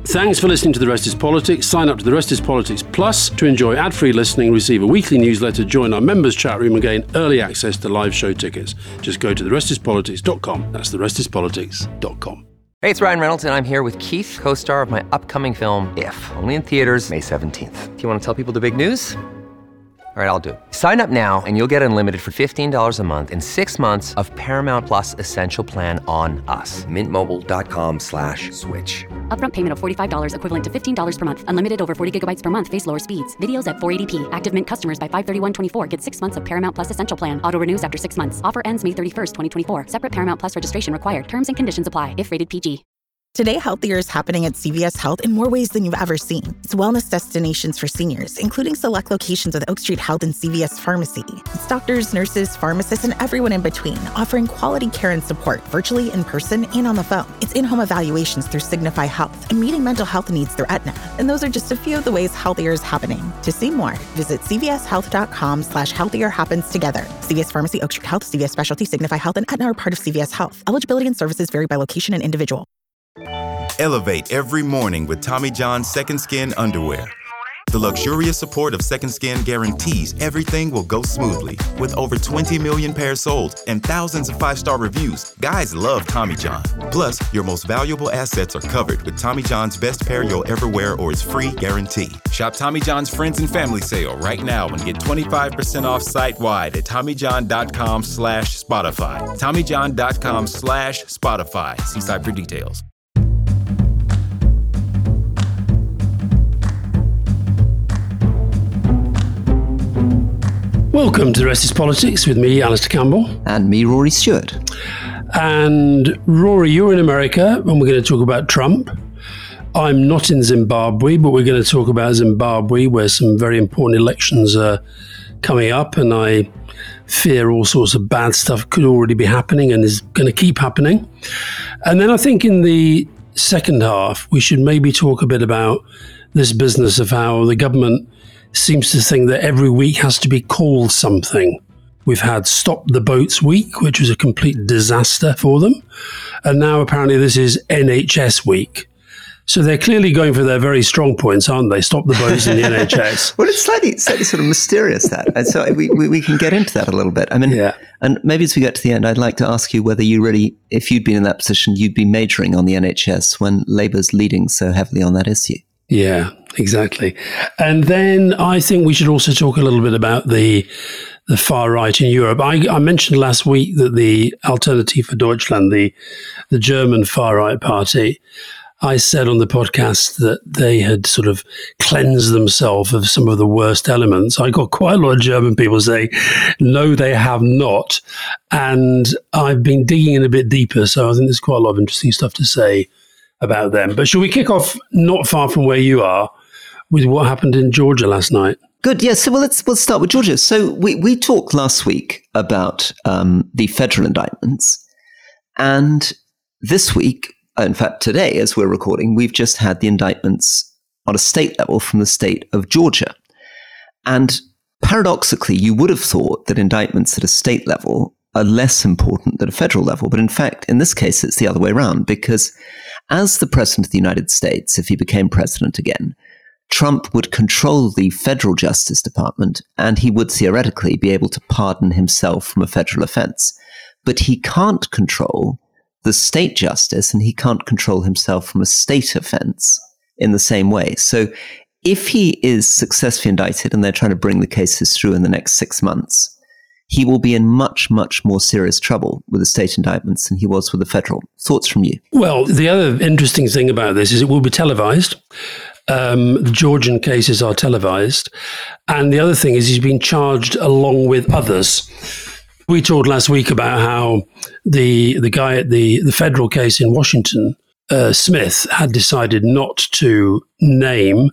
Thanks for listening to The Rest is Politics. Sign up to The Rest is Politics Plus to enjoy ad-free listening, receive a weekly newsletter, join our members' chat room and gain early access to live show tickets. Just go to therestispolitics.com. That's therestispolitics.com. Hey, it's Ryan Reynolds, and I'm here with Keith, co-star of my upcoming film, If, only in theaters May 17th. Do you want to tell people the big news? All right, I'll do it. Sign up now and you'll get unlimited for $15 a month and 6 months of Paramount Plus Essential Plan on us. MintMobile.com/switch. Upfront payment of $45 equivalent to $15 per month. Unlimited over 40 gigabytes per month. Face lower speeds. Videos at 480p. Active Mint customers by 531.24 get 6 months of Paramount Plus Essential Plan. Auto renews after 6 months. Offer ends May 31st, 2024. Separate Paramount Plus registration required. Terms and conditions apply if rated PG. Today, Healthier is happening at CVS Health in more ways than you've ever seen. It's wellness destinations for seniors, including select locations with Oak Street Health and CVS Pharmacy. It's doctors, nurses, pharmacists, and everyone in between, offering quality care and support virtually, in person, and on the phone. It's in-home evaluations through Signify Health and meeting mental health needs through Aetna. And those are just a few of the ways Healthier is happening. To see more, visit cvshealth.com/healthier happens together. CVS Pharmacy, Oak Street Health, CVS Specialty, Signify Health, and Aetna are part of CVS Health. Eligibility and services vary by location and individual. Elevate every morning with Tommy John's Second Skin underwear. The luxurious support of Second Skin guarantees everything will go smoothly. With over 20 million pairs sold and thousands of 5-star reviews, guys love Tommy John. Plus, your most valuable assets are covered with Tommy John's best pair you'll ever wear or its free guarantee. Shop Tommy John's Friends and Family Sale right now and get 25% off site-wide at TommyJohn.com/Spotify. TommyJohn.com/Spotify. See site for details. Welcome to The Rest is Politics with me, Alistair Campbell. And me, Rory Stewart. And Rory, you're in America, and we're going to talk about Trump. I'm not in Zimbabwe, but we're going to talk about Zimbabwe, where some very important elections are coming up, and I fear all sorts of bad stuff could already be happening and is going to keep happening. And then I think in the second half, we should maybe talk a bit about this business of how the government seems to think that every week has to be called something. We've had Stop the Boats Week, which was a complete disaster for them. And now apparently this is NHS Week. So they're clearly going for their very strong points, aren't they? Stop the boats in the NHS. Well, it's slightly sort of mysterious, that. And so we can get into that a little bit. I mean, yeah. And maybe as we get to the end, I'd like to ask you whether you really, if you'd been in that position, you'd be majoring on the NHS when Labour's leading so heavily on that issue. Yeah, exactly. And then I think we should also talk a little bit about the far right in Europe. I mentioned last week that the Alternative for Deutschland, the German far right party, I said on the podcast that they had sort of cleansed themselves of some of the worst elements. I got quite a lot of German people saying, no, they have not. And I've been digging in a bit deeper, so I think there's quite a lot of interesting stuff to say about them. But shall we kick off not far from where you are with what happened in Georgia last night? Good. Yeah. So we'll start with Georgia. So we talked last week about the federal indictments, and this week, in fact, today, as we're recording, we've just had the indictments on a state level from the state of Georgia. And paradoxically, you would have thought that indictments at a state level are less important than a federal level. But in fact, in this case, it's the other way around, because as the president of the United States, if he became president again, Trump would control the federal Justice Department, and he would theoretically be able to pardon himself from a federal offense. But he can't control the state justice, and he can't control himself from a state offense in the same way. So if he is successfully indicted and they're trying to bring the cases through in the next 6 months, he will be in much, much more serious trouble with the state indictments than he was with the federal. Thoughts from you? Well, the other interesting thing about this is it will be televised. The Georgian cases are televised. And the other thing is he's been charged along with others. We talked last week about how the guy at the federal case in Washington, Smith, had decided not to name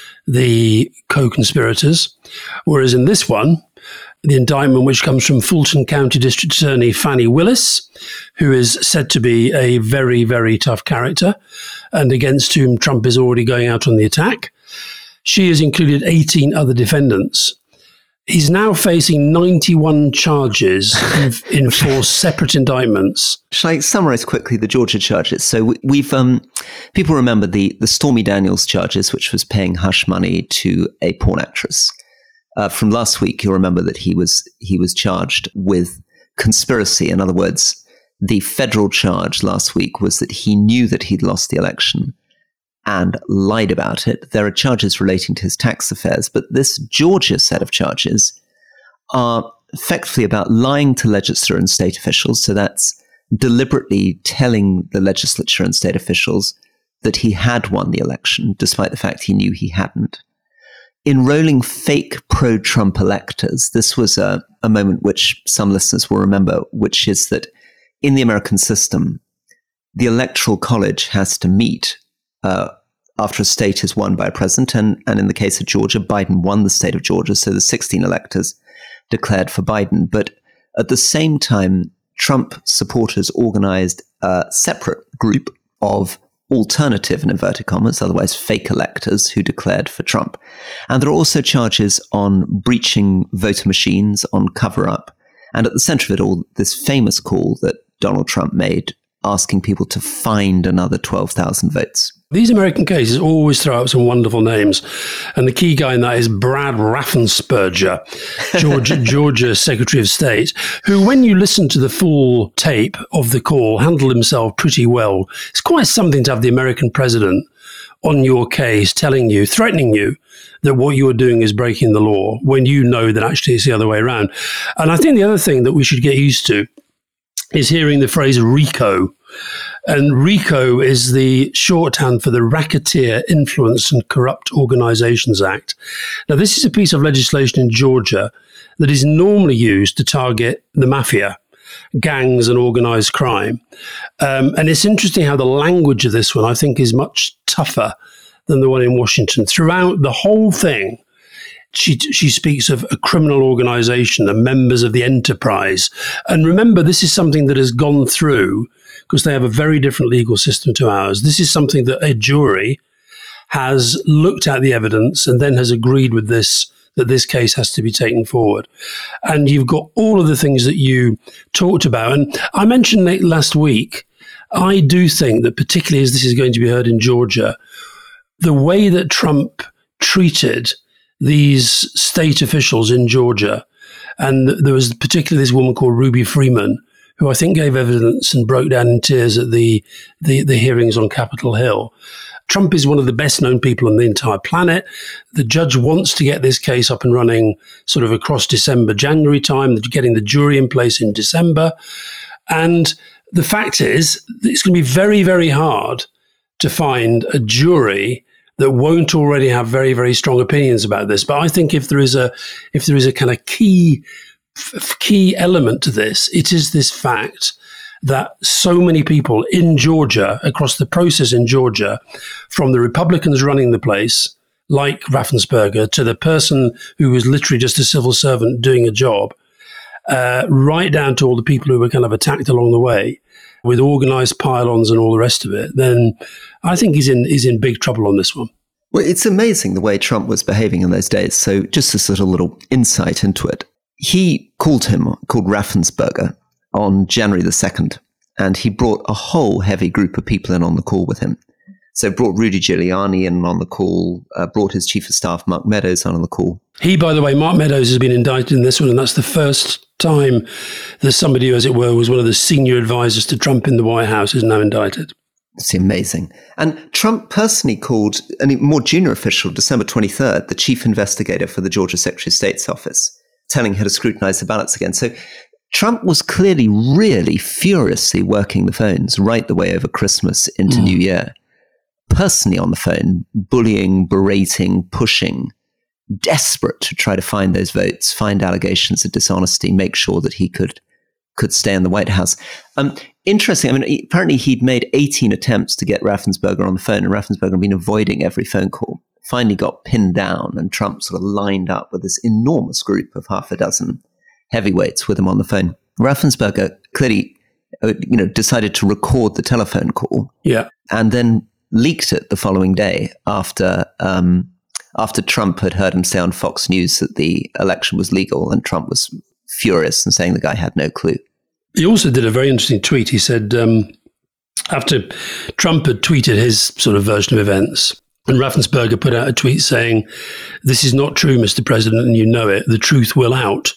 the co-conspirators, whereas in this one, the indictment, which comes from Fulton County District Attorney Fannie Willis, who is said to be a very, very tough character and against whom Trump is already going out on the attack. She has included 18 other defendants. He's now facing 91 charges in 4 separate indictments. Shall I summarize quickly the Georgia charges? So we've people remember the Stormy Daniels charges, which was paying hush money to a porn actress. From last week, you'll remember that he was charged with conspiracy. In other words, the federal charge last week was that he knew that he'd lost the election and lied about it. There are charges relating to his tax affairs, but this Georgia set of charges are effectively about lying to legislature and state officials. So that's deliberately telling the legislature and state officials that he had won the election, despite the fact he knew he hadn't. Enrolling fake pro-Trump electors. This was a moment which some listeners will remember, which is that in the American system, the Electoral College has to meet after a state is won by a president. And in the case of Georgia, Biden won the state of Georgia, so the 16 electors declared for Biden. But at the same time, Trump supporters organized a separate group of alternative, in inverted commas, otherwise fake electors who declared for Trump. And there are also charges on breaching voter machines, on cover-up. And at the center of it all, this famous call that Donald Trump made asking people to find another 12,000 votes. These American cases always throw out some wonderful names. And the key guy in that is Brad Raffensperger, Georgia Secretary of State, who, when you listen to the full tape of the call, handled himself pretty well. It's quite something to have the American president on your case telling you, threatening you, that what you are doing is breaking the law, when you know that actually it's the other way around. And I think the other thing that we should get used to is hearing the phrase RICO. And RICO is the shorthand for the Racketeer, Influence and Corrupt Organizations Act. Now, this is a piece of legislation in Georgia that is normally used to target the mafia, gangs and organized crime. And it's interesting how the language of this one, I think, is much tougher than the one in Washington. Throughout the whole thing, she speaks of a criminal organization and members of the enterprise. And remember, this is something that has gone through, because they have a very different legal system to ours. This is something that a jury has looked at the evidence and then has agreed with this, that this case has to be taken forward. And you've got all of the things that you talked about. And I mentioned it last week. I do think that, particularly as this is going to be heard in Georgia, the way that Trump treated these state officials in Georgia, and there was particularly this woman called Ruby Freeman, who I think gave evidence and broke down in tears at the hearings on Capitol Hill. Trump is one of the best known people on the entire planet. The judge wants to get this case up and running sort of across December, January time, getting the jury in place in December. And the fact is, it's going to be very, very hard to find a jury that won't already have very, very strong opinions about this. But I think if there is a kind of key element to this, it is this fact that so many people in Georgia, across the process in Georgia, from the Republicans running the place, like Raffensperger, to the person who was literally just a civil servant doing a job, right down to all the people who were kind of attacked along the way, with organized pile-ons and all the rest of it, then I think he's in big trouble on this one. Well, it's amazing the way Trump was behaving in those days. So just a sort of little insight into it. He called Raffensperger on January the 2nd, and he brought a whole heavy group of people in on the call with him. So brought Rudy Giuliani in on the call, brought his chief of staff, Mark Meadows, on the call. By the way, Mark Meadows has been indicted in this one, and that's the first time that somebody who, as it were, was one of the senior advisors to Trump in the White House is now indicted. It's amazing. And Trump personally called a more junior official, December 23rd, the chief investigator for the Georgia Secretary of State's office, telling her to scrutinize the ballots again. So Trump was clearly really furiously working the phones right the way over Christmas into New Year. Personally on the phone, bullying, berating, pushing, desperate to try to find those votes, find allegations of dishonesty, make sure that he could stay in the White House. Interesting. I mean, apparently he'd made 18 attempts to get Raffensperger on the phone, and Raffensperger had been avoiding every phone call. Finally got pinned down, and Trump sort of lined up with this enormous group of half a dozen heavyweights with him on the phone. Raffensperger clearly, decided to record the telephone call. Yeah. And then leaked it the following day after after Trump had heard him say on Fox News that the election was legal, and Trump was furious and saying the guy had no clue. He also did a very interesting tweet. He said, after Trump had tweeted his sort of version of events, and Raffensperger put out a tweet saying, "This is not true, Mr. President, and you know it. The truth will out."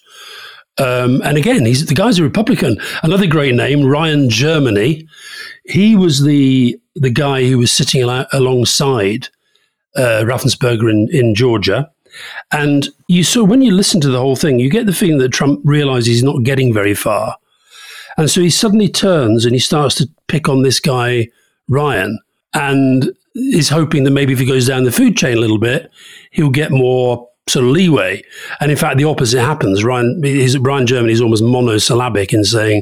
And again, the guy's a Republican. Another great name, Ryan Germany. He was the guy who was sitting alongside Raffensperger in Georgia. And you saw, when you listen to the whole thing, you get the feeling that Trump realizes he's not getting very far. And so he suddenly turns and he starts to pick on this guy, Ryan, and is hoping that maybe if he goes down the food chain a little bit, he'll get more sort of leeway. And in fact, the opposite happens. Ryan Germany is almost monosyllabic in saying,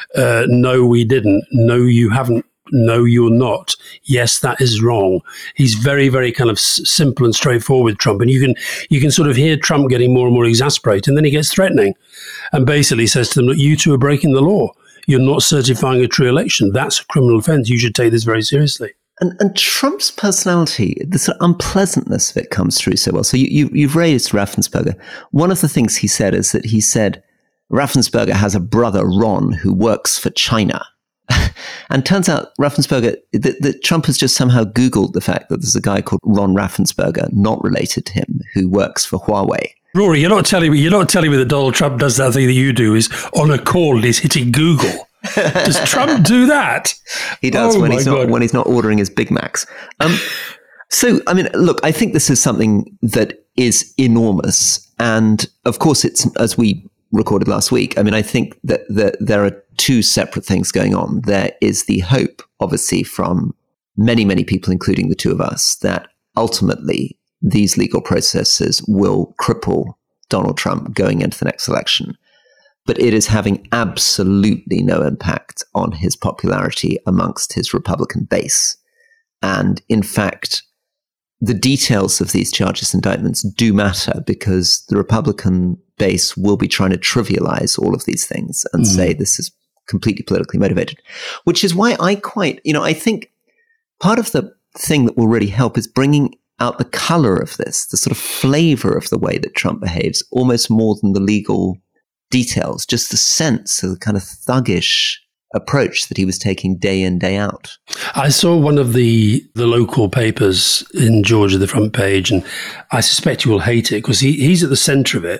no, we didn't. No, you haven't. No, you're not. Yes, that is wrong. He's very, very kind of simple and straightforward, Trump. And you can sort of hear Trump getting more and more exasperated. And then he gets threatening and basically says to them, look, you two are breaking the law. You're not certifying a true election. That's a criminal offense. You should take this very seriously. And Trump's personality, the sort of unpleasantness of it comes through so well. So you've raised Raffensperger. One of the things he said is that he said Raffensperger has a brother, Ron, who works for China. And turns out Raffensperger, that Trump has just somehow Googled the fact that there's a guy called Ron Raffensperger, not related to him, who works for Huawei. Rory, you're not telling me that Donald Trump does that thing that you do, is on a call and he's hitting Google. Does Trump do that? He does when he's not ordering his Big Macs. So, I mean, look, I think this is something that is enormous. And of course, it's, as we recorded last week, I mean, I think that there are two separate things going on. There is the hope, obviously, from many, many people, including the two of us, that ultimately these legal processes will cripple Donald Trump going into the next election. But it is having absolutely no impact on his popularity amongst his Republican base. And in fact, the details of these charges indictments do matter, because the Republican base will be trying to trivialize all of these things and say this is completely politically motivated, which is why I think part of the thing that will really help is bringing out the color of this, the sort of flavor of the way that Trump behaves, almost more than the legal details, just the sense of the kind of thuggish approach that he was taking day in, day out. I saw one of the local papers in Georgia, the front page, and I suspect you will hate it because he's at the center of it.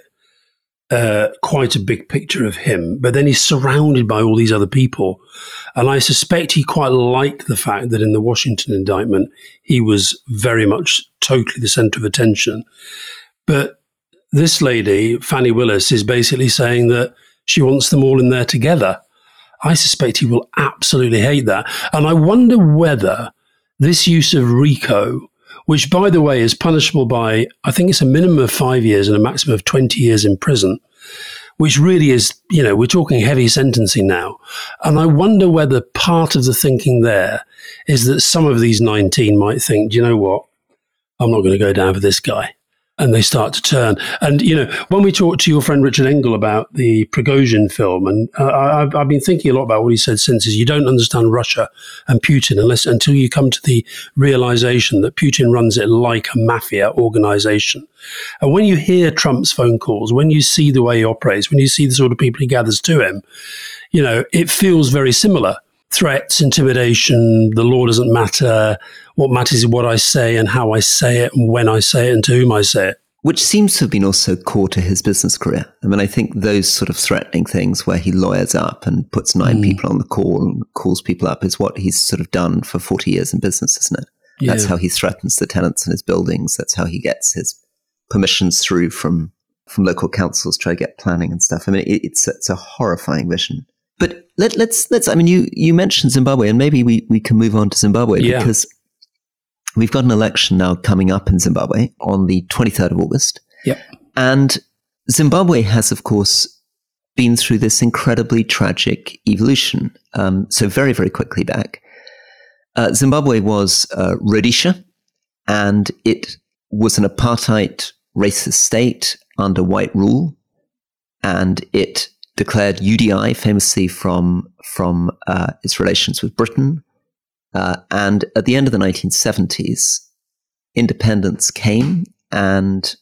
Quite a big picture of him, but then he's surrounded by all these other people. And I suspect he quite liked the fact that in the Washington indictment, he was very much totally the center of attention. But this lady, Fannie Willis, is basically saying that she wants them all in there together. I suspect he will absolutely hate that. And I wonder whether this use of RICO, which, by the way, is punishable by, I think it's a minimum of 5 years and a maximum of 20 years in prison, which really is, we're talking heavy sentencing now. And I wonder whether part of the thinking there is that some of these 19 might think, do you know what? I'm not going to go down for this guy. And they start to turn. And, when we talked to your friend Richard Engel about the Prigozhin film, and I've been thinking a lot about what he said since, is you don't understand Russia and Putin until you come to the realization that Putin runs it like a mafia organization. And when you hear Trump's phone calls, when you see the way he operates, when you see the sort of people he gathers to him, it feels very similar. Threats, intimidation, the law doesn't matter. What matters is what I say and how I say it and when I say it and to whom I say it. Which seems to have been also core to his business career. I mean, I think those sort of threatening things where he lawyers up and puts 9 people on the call and calls people up is what he's sort of done for 40 years in business, isn't it? Yeah. That's how he threatens the tenants in his buildings. That's how he gets his permissions through from local councils, try to get planning and stuff. I mean, it's a horrifying vision. But let's. I mean, you mentioned Zimbabwe, and maybe we can move on to Zimbabwe because we've got an election now coming up in Zimbabwe on the 23rd of August. Yep. And Zimbabwe has, of course, been through this incredibly tragic evolution. So very, very quickly back, Zimbabwe was Rhodesia, and it was an apartheid racist state under white rule, and it declared UDI famously from its relations with Britain. And at the end of the 1970s, independence came, And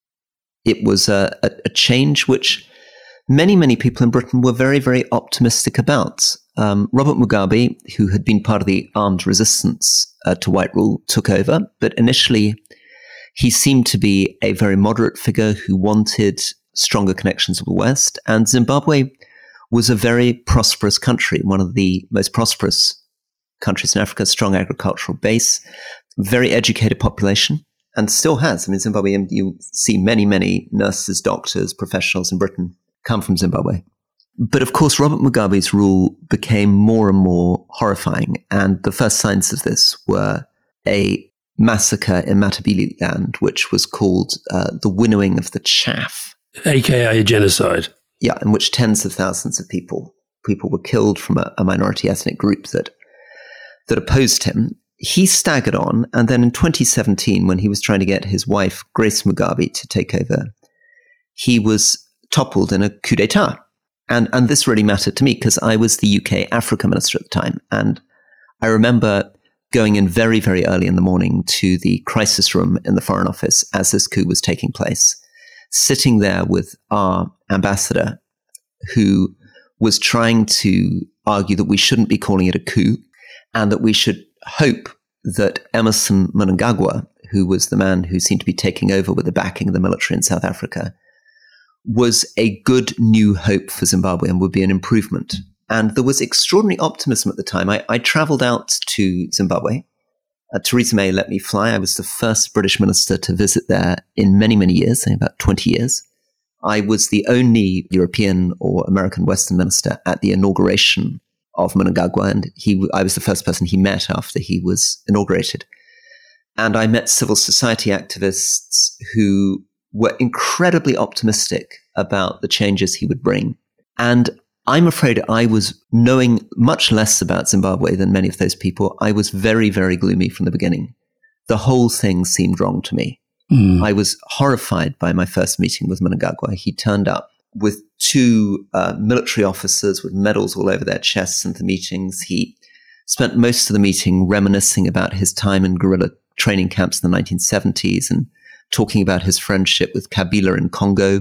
it was a change which many, many people in Britain were very, very optimistic about. Robert Mugabe, who had been part of the armed resistance to white rule, took over. But initially, he seemed to be a very moderate figure who wanted stronger connections with the West. And Zimbabwe was a very prosperous country, one of the most prosperous countries in Africa, strong agricultural base, very educated population, and still has. I mean, Zimbabwe, you see many, many nurses, doctors, professionals in Britain come from Zimbabwe. But of course, Robert Mugabe's rule became more and more horrifying. And the first signs of this were a massacre in Matabeleland, which was called the winnowing of the chaff. AKA genocide. Yeah, in which tens of thousands of people were killed from a minority ethnic group that opposed him. He staggered on, and then in 2017, when he was trying to get his wife, Grace Mugabe, to take over, he was toppled in a coup d'etat. And this really mattered to me because I was the UK Africa minister at the time. And I remember going in very, very early in the morning to the crisis room in the Foreign Office as this coup was taking place, sitting there with our ambassador, who was trying to argue that we shouldn't be calling it a coup and that we should hope that Emmerson Mnangagwa, who was the man who seemed to be taking over with the backing of the military in South Africa, was a good new hope for Zimbabwe and would be an improvement. And there was extraordinary optimism at the time. I traveled out to Zimbabwe. Theresa May let me fly. I was the first British minister to visit there in many, many years, about 20 years. I was the only European or American Western minister at the inauguration of Mnangagwa, and I was the first person he met after he was inaugurated. And I met civil society activists who were incredibly optimistic about the changes he would bring. And I'm afraid I was knowing much less about Zimbabwe than many of those people. I was very, very gloomy from the beginning. The whole thing seemed wrong to me. I was horrified by my first meeting with Mnangagwa. He turned up with two military officers with medals all over their chests into the meetings. He spent most of the meeting reminiscing about his time in guerrilla training camps in the 1970s and talking about his friendship with Kabila in Congo.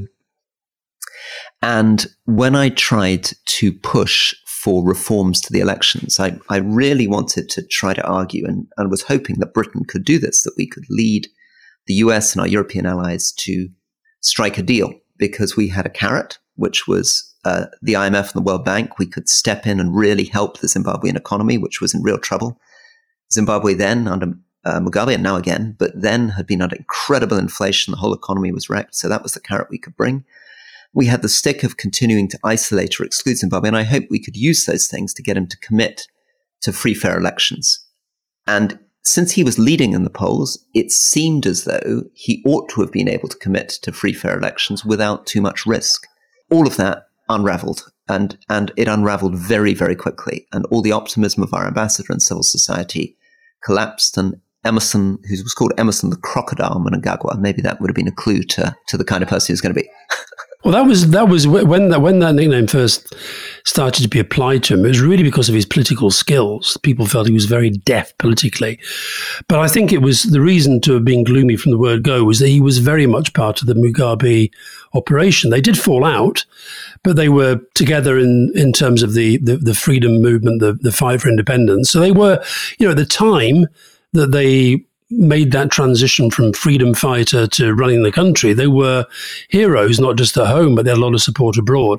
And when I tried to push for reforms to the elections, I really wanted to try to argue and was hoping that Britain could do this, that we could lead the US and our European allies to strike a deal, because we had a carrot, which was the IMF and the World Bank. We could step in and really help the Zimbabwean economy, which was in real trouble. Zimbabwe then, under Mugabe, and now again, but then had been under incredible inflation. The whole economy was wrecked. So that was the carrot we could bring. We had the stick of continuing to isolate or exclude Zimbabwe, and I hoped we could use those things to get him to commit to free, fair elections. And since he was leading in the polls, it seemed as though he ought to have been able to commit to free, fair elections without too much risk. All of that unraveled, and it unraveled very, very quickly. And all the optimism of our ambassador and civil society collapsed, and Emmerson, who was called Emmerson the Crocodile Mnangagwa, maybe that would have been a clue to the kind of person he was going to be. Well, that was when that nickname first started to be applied to him. It was really because of his political skills. People felt he was very deft politically. But I think it was the reason to have been gloomy from the word go was that he was very much part of the Mugabe operation. They did fall out, but they were together in terms of the freedom movement, the fight for independence. So they were, at the time that they made that transition from freedom fighter to running the country, they were heroes, not just at home, but they had a lot of support abroad.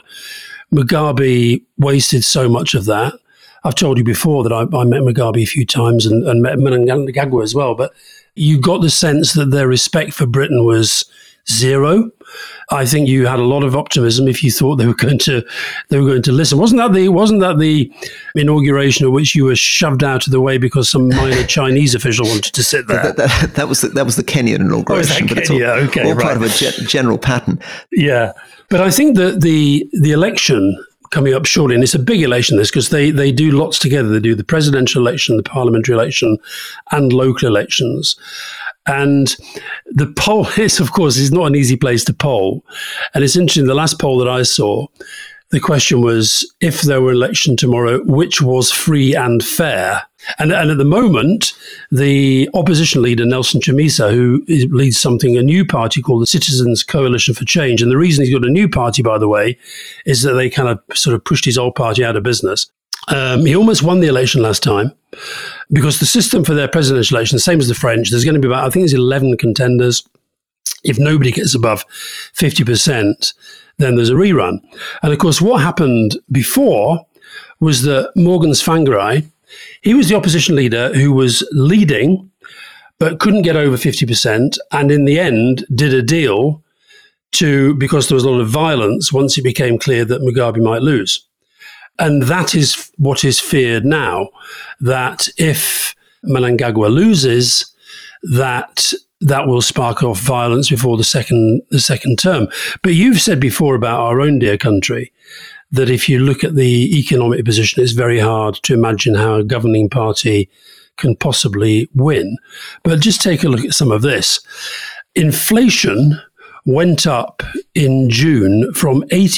Mugabe wasted so much of that. I've told you before that I met Mugabe a few times and met Mnangagwa as well, but you got the sense that their respect for Britain was zero. I think you had a lot of optimism if you thought they were going to listen. Wasn't that the inauguration at which you were shoved out of the way because some minor Chinese official wanted to sit there? That was the Kenyan inauguration, but it's all part of a general pattern. Yeah, but I think that the election coming up shortly, and it's a big election, this, because they do lots together. They do the presidential election, the parliamentary election, and local elections. And the poll is not an easy place to poll. And it's interesting, the last poll that I saw, The question was, if there were an election tomorrow, which was free and fair? And at the moment, the opposition leader, Nelson Chamisa, who leads a new party called the Citizens Coalition for Change. And the reason he's got a new party, by the way, is that they kind of sort of pushed his old party out of business. He almost won the election last time because the system for their presidential election, same as the French, there's going to be about, I think there's 11 contenders. If nobody gets above 50%, then there's a rerun. And of course, what happened before was that Morgan Tsvangirai, he was the opposition leader who was leading, but couldn't get over 50%. And in the end, did a deal because there was a lot of violence once it became clear that Mugabe might lose. And that is what is feared now, that if Mnangagwa loses, that will spark off violence before the second term. But you've said before about our own dear country that if you look at the economic position, it's very hard to imagine how a governing party can possibly win. But just take a look at some of this. Inflation went up in June from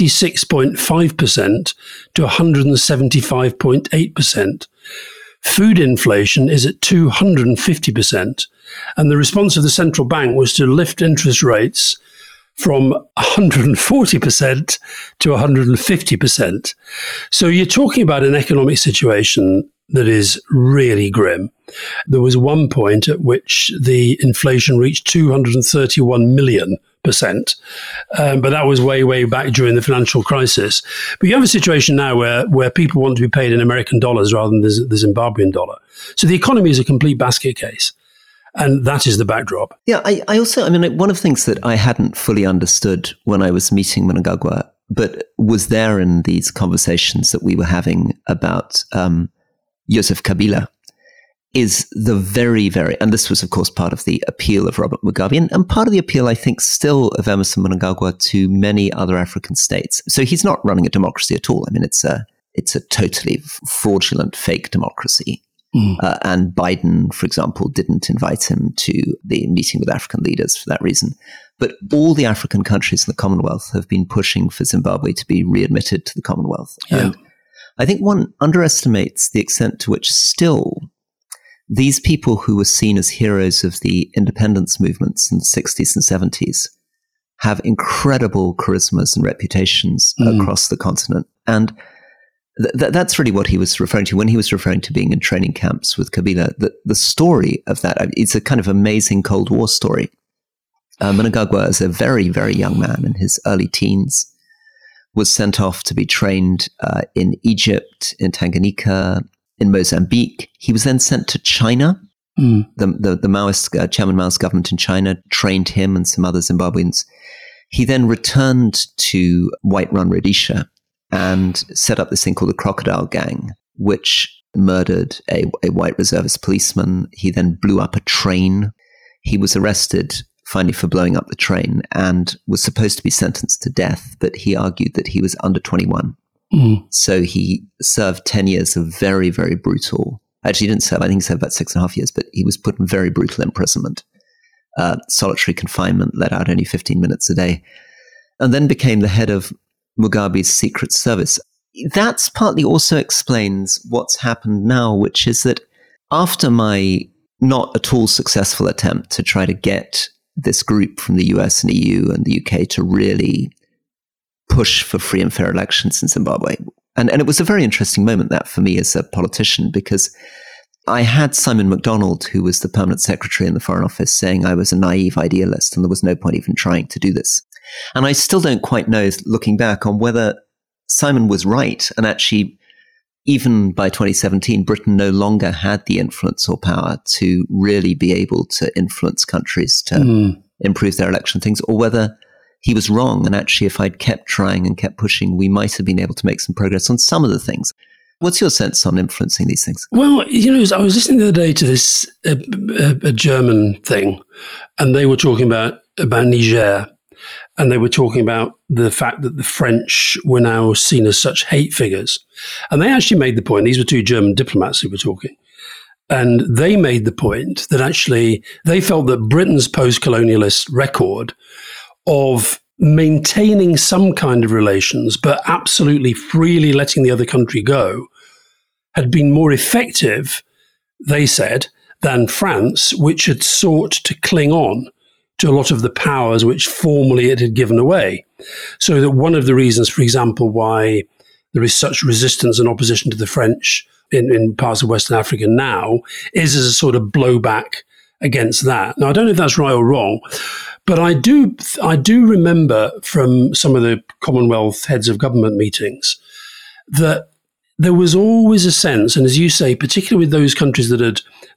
86.5% to 175.8%. Food inflation is at 250%. And the response of the central bank was to lift interest rates from 140% to 150%. So you're talking about an economic situation that is really grim. There was one point at which the inflation reached 231 million%. But that was way, way back during the financial crisis. But you have a situation now where people want to be paid in American dollars rather than the Zimbabwean dollar. So the economy is a complete basket case. And that is the backdrop. Yeah, I also, one of the things that I hadn't fully understood when I was meeting Mnangagwa, but was there in these conversations that we were having about Joseph Kabila, is the very, very, and this was, of course, part of the appeal of Robert Mugabe, and part of the appeal, I think, still of Emmerson Mnangagwa to many other African states. So he's not running a democracy at all. It's a totally fraudulent, fake democracy. And Biden, for example, didn't invite him to the meeting with African leaders for that reason. But all the African countries in the Commonwealth have been pushing for Zimbabwe to be readmitted to the Commonwealth. Yeah. And I think one underestimates the extent to which still these people who were seen as heroes of the independence movements in the 60s and 70s have incredible charismas and reputations across the continent. And that's really what he was referring to when he was referring to being in training camps with Kabila. The story of that, it's a kind of amazing Cold War story. Mnangagwa, as a very, very young man in his early teens, was sent off to be trained in Egypt, in Tanganyika, in Mozambique. He was then sent to China. The Maoist, Chairman Mao's government in China trained him and some other Zimbabweans. He then returned to White-run Rhodesia and set up this thing called the Crocodile Gang, which murdered a white reservist policeman. He then blew up a train. He was arrested finally for blowing up the train and was supposed to be sentenced to death, but he argued that he was under 21. So he served 10 years of very, very brutal. Actually, he didn't serve, I think he served about 6.5 years, but he was put in very brutal imprisonment. Solitary confinement, let out only 15 minutes a day, and then became the head of Mugabe's secret service. That's partly also explains what's happened now, which is that after my not at all successful attempt to try to get this group from the US and EU and the UK to really push for free and fair elections in Zimbabwe, and it was a very interesting moment, that for me as a politician, because I had Simon MacDonald, who was the permanent secretary in the Foreign Office, saying I was a naive idealist and there was no point even trying to do this. And I still don't quite know, looking back, on whether Simon was right. And actually, even by 2017, Britain no longer had the influence or power to really be able to influence countries to improve their election things, or whether he was wrong. And actually, if I'd kept trying and kept pushing, we might have been able to make some progress on some of the things. What's your sense on influencing these things? Well, I was listening the other day to this a German thing, and they were talking about Niger. And they were talking about the fact that the French were now seen as such hate figures. And they actually made the point, these were two German diplomats who were talking, and they made the point that actually they felt that Britain's post-colonialist record of maintaining some kind of relations, but absolutely freely letting the other country go, had been more effective, they said, than France, which had sought to cling on to a lot of the powers which formerly it had given away. So that one of the reasons, for example, why there is such resistance and opposition to the French in parts of Western Africa now is as a sort of blowback against that. Now, I don't know if that's right or wrong, but I do remember from some of the Commonwealth heads of government meetings that there was always a sense, and as you say, particularly with those countries that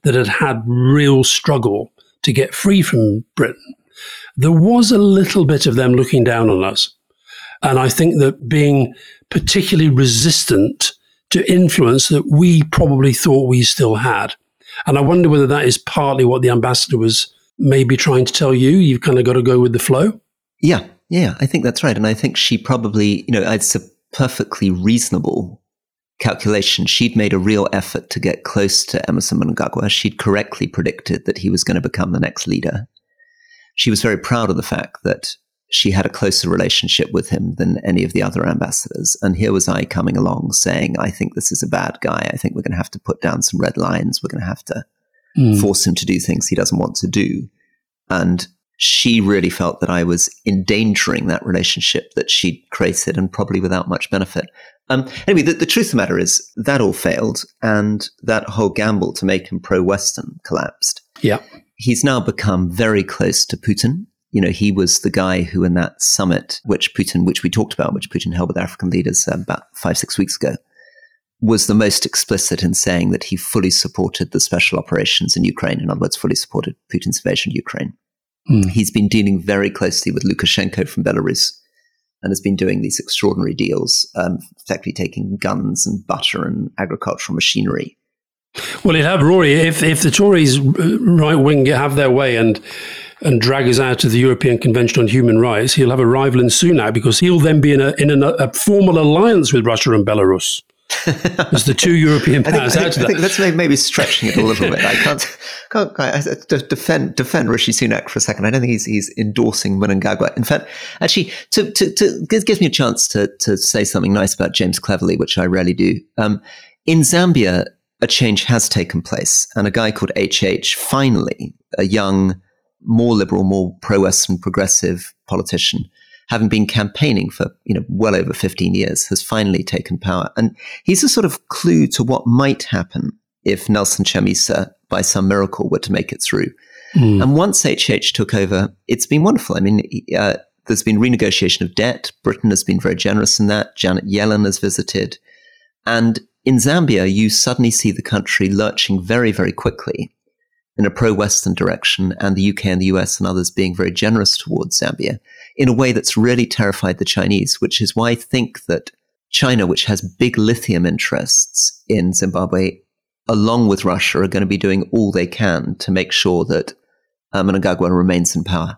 had real struggle to get free from Britain, there was a little bit of them looking down on us. And I think that being particularly resistant to influence that we probably thought we still had. And I wonder whether that is partly what the ambassador was maybe trying to tell you. You've kind of got to go with the flow. Yeah, I think that's right. And I think she probably, it's a perfectly reasonable calculation. She'd made a real effort to get close to Emmerson Mnangagwa. She'd correctly predicted that he was going to become the next leader. She was very proud of the fact that she had a closer relationship with him than any of the other ambassadors. And here was I coming along saying, I think this is a bad guy. I think we're going to have to put down some red lines. We're going to have to force him to do things he doesn't want to do. And she really felt that I was endangering that relationship that she'd created, and probably without much benefit. Anyway, the truth of the matter is that all failed, and that whole gamble to make him pro-Western collapsed. Yeah. He's now become very close to Putin. He was the guy who in that summit, which we talked about, which Putin held with African leaders about 5-6 weeks ago, was the most explicit in saying that he fully supported the special operations in Ukraine. In other words, fully supported Putin's invasion of Ukraine. He's been dealing very closely with Lukashenko from Belarus and has been doing these extraordinary deals, effectively taking guns and butter and agricultural machinery. Well, it'd have, Rory, if the Tories right wing have their way and drag us out of the European Convention on Human Rights, he'll have a rival in Sunak, because he'll then be in a formal alliance with Russia and Belarus as the two European powers. I think that's maybe stretching it a little bit. I can't defend Rishi Sunak for a second. I don't think he's endorsing Mnangagwa. In fact, actually, it gives me a chance to say something nice about James Cleverly, which I rarely do. In Zambia, a change has taken place, and a guy called HH, finally, a young, more liberal, more pro-Western progressive politician, having been campaigning for well over 15 years, has finally taken power. And he's a sort of clue to what might happen if Nelson Chamisa, by some miracle, were to make it through. And once HH took over, it's been wonderful. I mean, there's been renegotiation of debt. Britain has been very generous in that. Janet Yellen has visited. And in Zambia, you suddenly see the country lurching very, very quickly in a pro-Western direction, and the UK and the US and others being very generous towards Zambia in a way that's really terrified the Chinese, which is why I think that China, which has big lithium interests in Zimbabwe, along with Russia, are going to be doing all they can to make sure that Mnangagwa remains in power.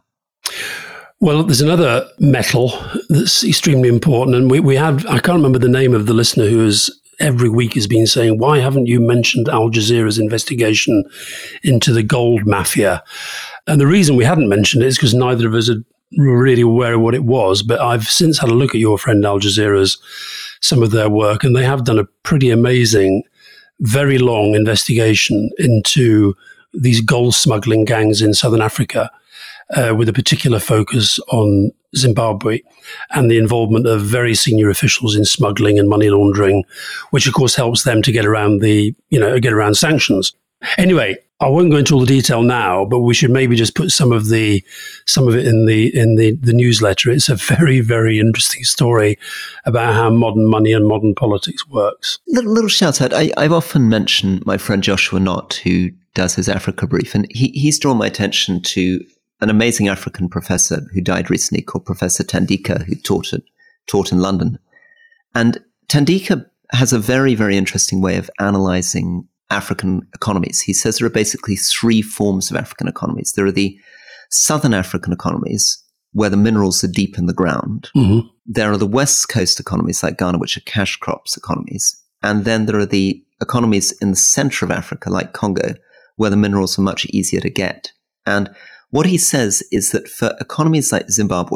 Well, there's another metal that's extremely important, and we have, I can't remember the name of the listener who has every week has been saying, why haven't you mentioned Al Jazeera's investigation into the gold mafia? And the reason we hadn't mentioned it is because neither of us are really aware of what it was. But I've since had a look at your friend Al Jazeera's, some of their work, and they have done a pretty amazing, very long investigation into these gold smuggling gangs in Southern Africa, with a particular focus on Zimbabwe and the involvement of very senior officials in smuggling and money laundering, which of course helps them to get around get around sanctions. Anyway, I won't go into all the detail now, but we should maybe just put some of it in the newsletter. It's a very, very interesting story about how modern money and modern politics works. Little shout out. I've often mentioned my friend Joshua Knott, who does his Africa Brief, and he's drawn my attention to an amazing African professor who died recently called Professor Tandika, who taught in London. And Tandika has a very, very interesting way of analyzing African economies. He says there are basically three forms of African economies. There are the Southern African economies, where the minerals are deep in the ground. Mm-hmm. There are the West Coast economies like Ghana, which are cash crops economies. And then there are the economies in the center of Africa, like Congo, where the minerals are much easier to get. And what he says is that for economies like Zimbabwe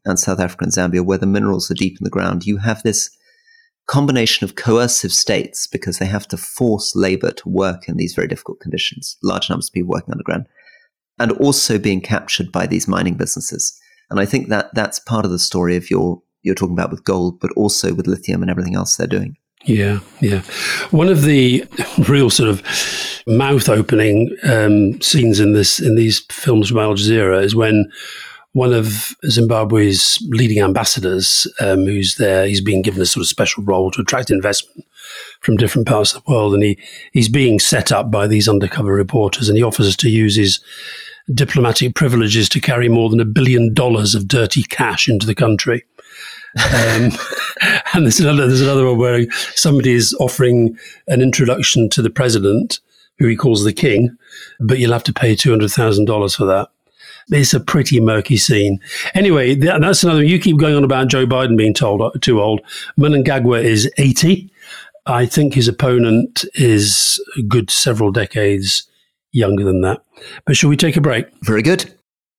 and South Africa and Zambia, where the minerals are deep in the ground, you have this combination of coercive states because they have to force labor to work in these very difficult conditions, large numbers of people working underground, and also being captured by these mining businesses. And I think that that's part of the story of you're talking about with gold, but also with lithium and everything else they're doing. Yeah. One of the real sort of mouth-opening scenes in these films from Al Jazeera is when one of Zimbabwe's leading ambassadors, who's there, he's being given a sort of special role to attract investment from different parts of the world, and he's being set up by these undercover reporters, and he offers to use his diplomatic privileges to carry more than $1 billion of dirty cash into the country. And there's another one where somebody is offering an introduction to the president, who he calls the king, but you'll have to pay $200,000 for that. It's a pretty murky scene. Anyway, that's another. You keep going on about Joe Biden being told too old. Mnangagwa is 80. I think his opponent is a good several decades younger than that. But shall we take a break? Very good.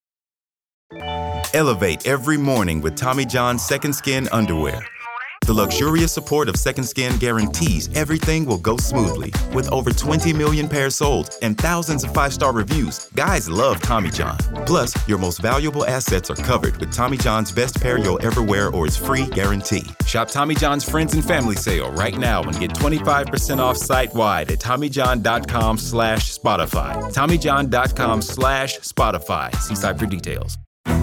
Elevate every morning with Tommy John's Second Skin underwear. The luxurious support of Second Skin guarantees everything will go smoothly. With over 20 million pairs sold and thousands of 5-star reviews, guys love Tommy John. Plus, your most valuable assets are covered with Tommy John's best pair you'll ever wear or its free guarantee. Shop Tommy John's Friends and Family Sale right now and get 25% off site-wide at TommyJohn.com/Spotify. TommyJohn.com/Spotify. See site for details.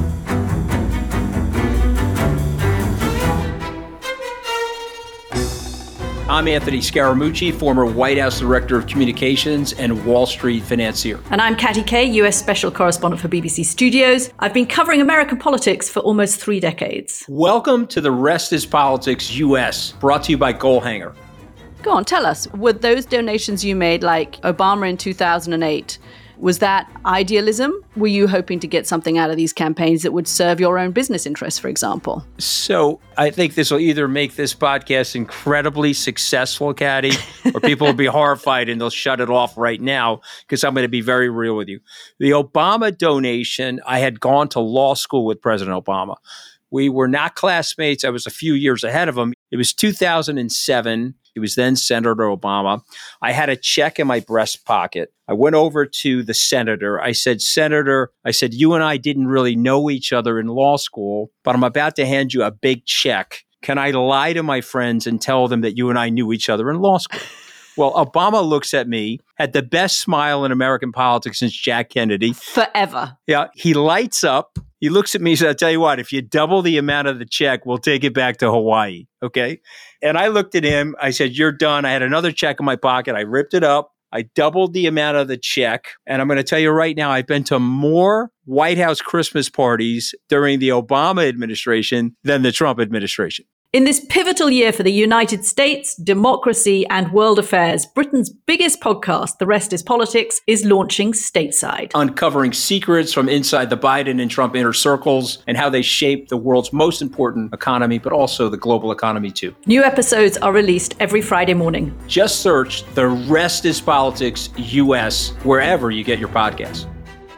I'm Anthony Scaramucci, former White House Director of Communications and Wall Street financier. And I'm Katty Kay, US Special Correspondent for BBC Studios. I've been covering American politics for almost 3 decades. Welcome to The Rest is Politics US, brought to you by Goalhanger. Go on, tell us, were those donations you made, like Obama in 2008, was that idealism? Were you hoping to get something out of these campaigns that would serve your own business interests, for example? So I think this will either make this podcast incredibly successful, Katty, or people will be horrified and they'll shut it off right now because I'm going to be very real with you. The Obama donation, I had gone to law school with President Obama. We were not classmates. I was a few years ahead of him. It was 2007. He was then Senator Obama. I had a check in my breast pocket. I went over to the senator. I said, Senator, you and I didn't really know each other in law school, but I'm about to hand you a big check. Can I lie to my friends and tell them that you and I knew each other in law school? Well, Obama looks at me, had the best smile in American politics since Jack Kennedy. Forever. Yeah, he lights up. He looks at me and says, I'll tell you what, if you double the amount of the check, we'll take it back to Hawaii, okay? And I looked at him. I said, you're done. I had another check in my pocket. I ripped it up. I doubled the amount of the check. And I'm going to tell you right now, I've been to more White House Christmas parties during the Obama administration than the Trump administration. In this pivotal year for the United States, democracy, and world affairs, Britain's biggest podcast, The Rest is Politics, is launching stateside. Uncovering secrets from inside the Biden and Trump inner circles and how they shape the world's most important economy, but also the global economy too. New episodes are released every Friday morning. Just search The Rest is Politics US wherever you get your podcasts.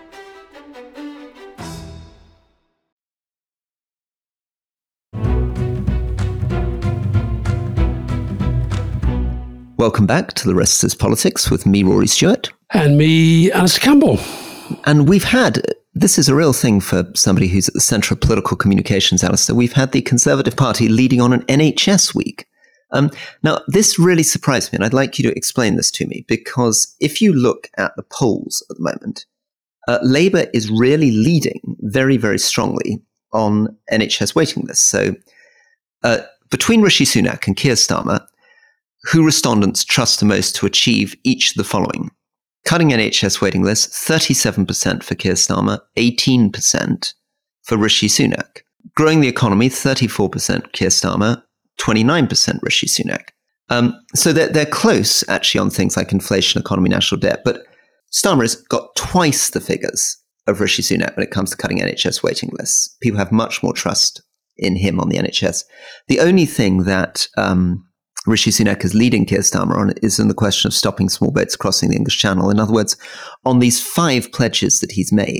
Welcome back to The Rest is Politics with me, Rory Stewart. And me, Alistair Campbell. And we've had, this is a real thing for somebody who's at the centre of political communications, Alistair, we've had the Conservative Party leading on an NHS week. Now, this really surprised me, and I'd like you to explain this to me, because if you look at the polls at the moment, Labour is really leading very, very strongly on NHS waiting lists. So between Rishi Sunak and Keir Starmer, who respondents trust the most to achieve each of the following? Cutting NHS waiting lists, 37% for Keir Starmer, 18% for Rishi Sunak. Growing the economy, 34% Keir Starmer, 29% Rishi Sunak. So they're close, actually, on things like inflation, economy, national debt. But Starmer has got twice the figures of Rishi Sunak when it comes to cutting NHS waiting lists. People have much more trust in him on the NHS. The only thing that Rishi Sunak is leading Keir Starmer on is in the question of stopping small boats crossing the English Channel. In other words, on these 5 pledges that he's made,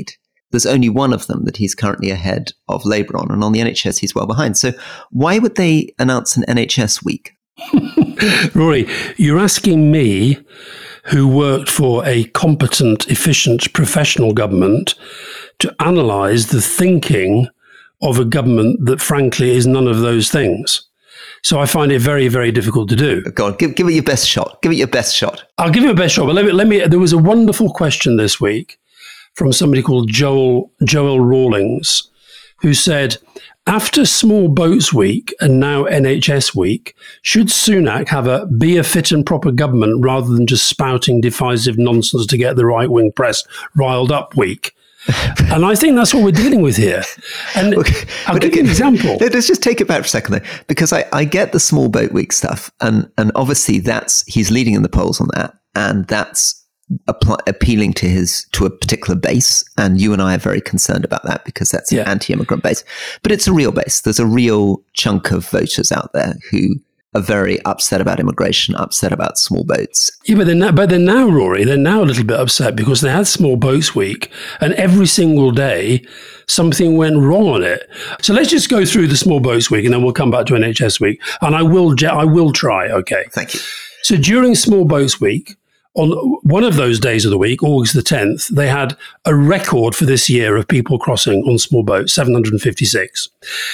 There's only one of them that he's currently ahead of Labour on, and on the NHS he's well behind. So why would they announce an NHS week? Rory, you're asking me, who worked for a competent, efficient, professional government, to analyse the thinking of a government that, frankly, is none of those things. So I find it very, very difficult to do. Go on, give it your best shot. Give it your best shot. I'll give it a best shot, but let me. There was a wonderful question this week from somebody called Joel Rawlings, who said, after Small Boats Week and now NHS Week, should Sunak be a fit and proper government rather than just spouting divisive nonsense to get the right-wing press riled up week? And I think that's what we're dealing with here. And okay, I'll give you an example. Let's just take it back for a second, though, because I get the Small Boat Week stuff, and obviously he's leading in the polls on that, and that's appealing to a particular base, and you and I are very concerned about that because that's an anti-immigrant base. But it's a real base. There's a real chunk of voters out there who are very upset about immigration, upset about small boats. Yeah, but they're now, Rory, they're now a little bit upset because they had Small Boats Week, and every single day something went wrong on it. So let's just go through the Small Boats Week, and then we'll come back to NHS Week. And I will try. Okay. Thank you. So during Small Boats Week, on one of those days of the week, August the 10th, they had a record for this year of people crossing on small boats, 756.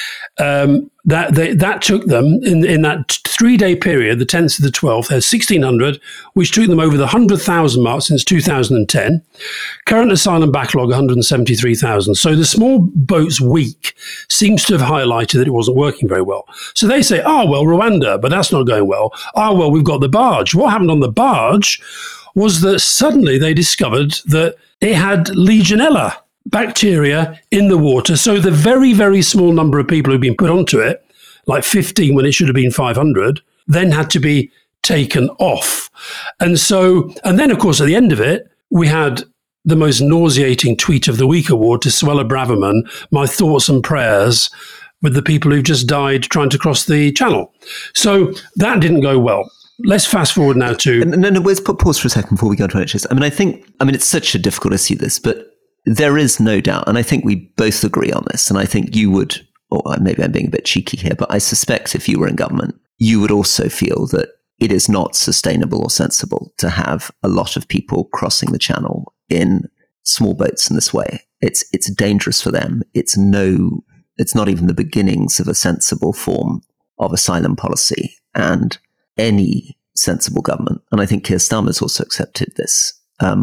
That took them, in that 3-day period, the 10th to the 12th, they had 1,600, which took them over the 100,000 mark since 2010. Current asylum backlog, 173,000. So the Small Boats Week seems to have highlighted that it wasn't working very well. So they say, Rwanda, but that's not going well. We've got the barge. What happened on the barge was that suddenly they discovered that it had Legionella bacteria in the water. So the very, very small number of people who've been put onto it, like 15 when it should have been 500, then had to be taken off. And then, of course, at the end of it, we had the most nauseating tweet of the week award to Suella Braverman, my thoughts and prayers with the people who just died trying to cross the channel. So that didn't go well. Let's fast forward now to... No, let's pause for a second before we go to NHS. I mean, it's such a difficult issue, this, but there is no doubt, and I think we both agree on this, and I think you would, or maybe I'm being a bit cheeky here, but I suspect if you were in government, you would also feel that it is not sustainable or sensible to have a lot of people crossing the channel in small boats in this way. It's dangerous for them. It's not even the beginnings of a sensible form of asylum policy, and any sensible government, and I think Keir Starmer's also accepted this,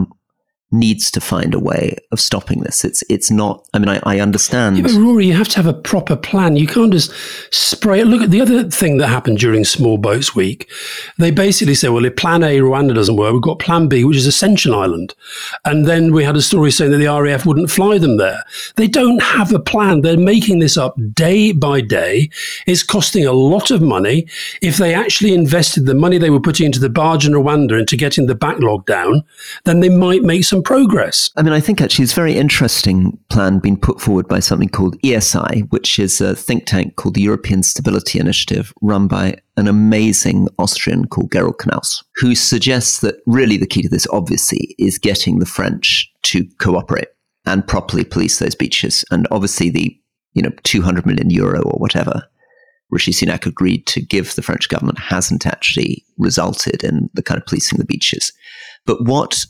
needs to find a way of stopping this. It's not, I understand. Yeah, but Rory, you have to have a proper plan. You can't just spray it. Look at the other thing that happened during Small Boats Week. They basically said, well, if plan A, Rwanda doesn't work, we've got plan B, which is Ascension Island. And then we had a story saying that the RAF wouldn't fly them there. They don't have a plan. They're making this up day by day. It's costing a lot of money. If they actually invested the money they were putting into the barge in Rwanda into getting the backlog down, then they might make some progress. I think actually it's a very interesting plan being put forward by something called ESI, which is a think tank called the European Stability Initiative, run by an amazing Austrian called Gerald Knaus, who suggests that really the key to this, obviously, is getting the French to cooperate and properly police those beaches. And obviously the 200 million euro or whatever Rishi Sunak agreed to give the French government hasn't actually resulted in the kind of policing the beaches. But what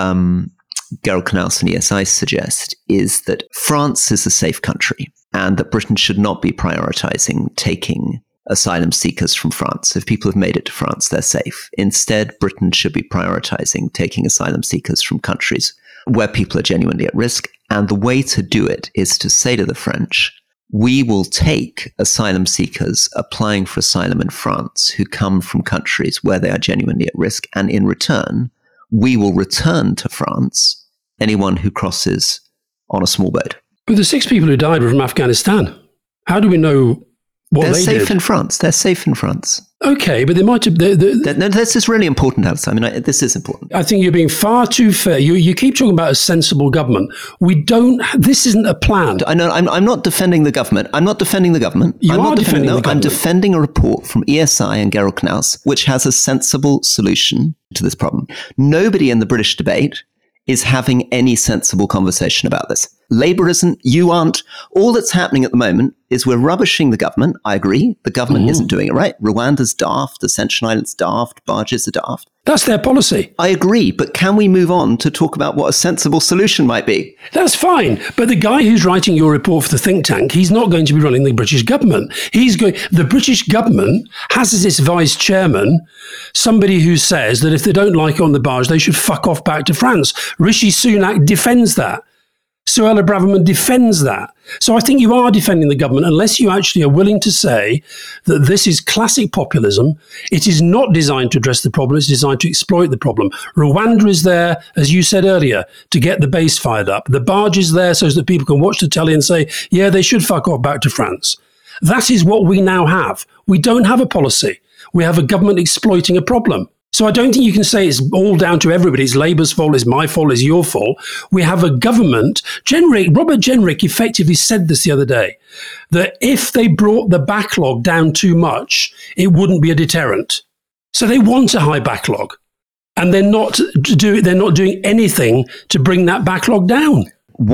Gerald Knaus and ESI suggest is that France is a safe country and that Britain should not be prioritizing taking asylum seekers from France. If people have made it to France, they're safe. Instead, Britain should be prioritizing taking asylum seekers from countries where people are genuinely at risk. And the way to do it is to say to the French, we will take asylum seekers applying for asylum in France who come from countries where they are genuinely at risk. And in return, we will return to France anyone who crosses on a small boat. But the 6 people who died were from Afghanistan. How do we know what they did? They're safe in France. They're safe in France. Okay, but they might have... No, this is really important, Alice. This is important. I think you're being far too fair. You keep talking about a sensible government. This isn't a plan. I know. I'm not defending the government. I'm not defending the government. I'm defending a report from ESI and Gerald Knaus, which has a sensible solution to this problem. Nobody in the British debate is having any sensible conversation about this. Labour isn't, you aren't. All that's happening at the moment is we're rubbishing the government. I agree. The government isn't doing it right. Rwanda's daft. Ascension Island's daft. Barges are daft. That's their policy. I agree. But can we move on to talk about what a sensible solution might be? That's fine. But the guy who's writing your report for the think tank, he's not going to be running the British government. The British government has as its vice chairman somebody who says that if they don't like it on the barge, they should fuck off back to France. Rishi Sunak defends that. Suella Braverman defends that. So I think you are defending the government unless you actually are willing to say that this is classic populism. It is not designed to address the problem. It's designed to exploit the problem. Rwanda is there, as you said earlier, to get the base fired up. The barge is there so that people can watch the telly and say, yeah, they should fuck off back to France. That is what we now have. We don't have a policy. We have a government exploiting a problem. So I don't think you can say it's all down to everybody. It's Labour's fault, it's my fault, it's your fault. We have a government. Robert Jenrick effectively said this the other day, that if they brought the backlog down too much, it wouldn't be a deterrent. So they want a high backlog, and they're not doing anything to bring that backlog down.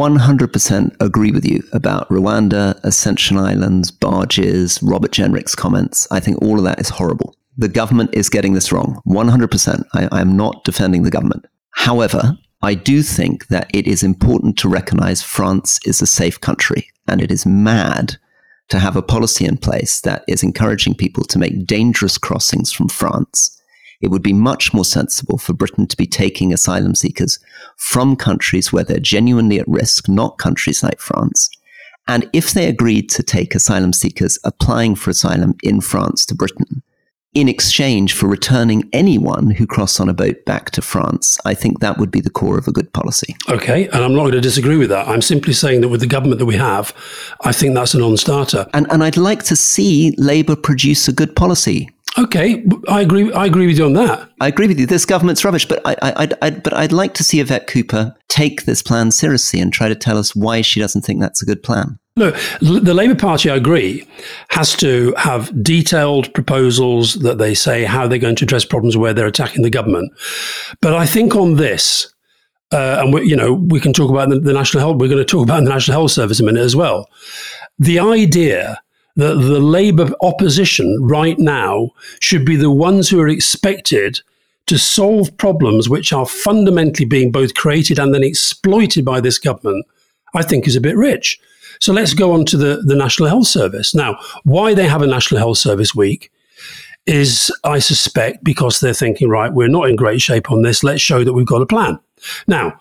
100% agree with you about Rwanda, Ascension Islands, barges, Robert Jenrick's comments. I think all of that is horrible. The government is getting this wrong, 100%. I am not defending the government. However, I do think that it is important to recognize France is a safe country, and it is mad to have a policy in place that is encouraging people to make dangerous crossings from France. It would be much more sensible for Britain to be taking asylum seekers from countries where they're genuinely at risk, not countries like France. And if they agreed to take asylum seekers applying for asylum in France to Britain, in exchange for returning anyone who crossed on a boat back to France, I think that would be the core of a good policy. Okay, and I'm not going to disagree with that. I'm simply saying that with the government that we have, I think that's a non-starter. And I'd like to see Labour produce a good policy. Okay, I agree with you on that. I agree with you. This government's rubbish, but I'd like to see Yvette Cooper take this plan seriously and try to tell us why she doesn't think that's a good plan. Look, the Labour Party, I agree, has to have detailed proposals that they say how they're going to address problems where they're attacking the government. But I think on this, and we can talk about the National Health. We're going to talk about the National Health Service in a minute as well. The idea that the Labour opposition right now should be the ones who are expected to solve problems which are fundamentally being both created and then exploited by this government, I think is a bit rich. So let's go on to the National Health Service. Now, why they have a National Health Service week is, I suspect, because they're thinking, right, we're not in great shape on this. Let's show that we've got a plan. Now,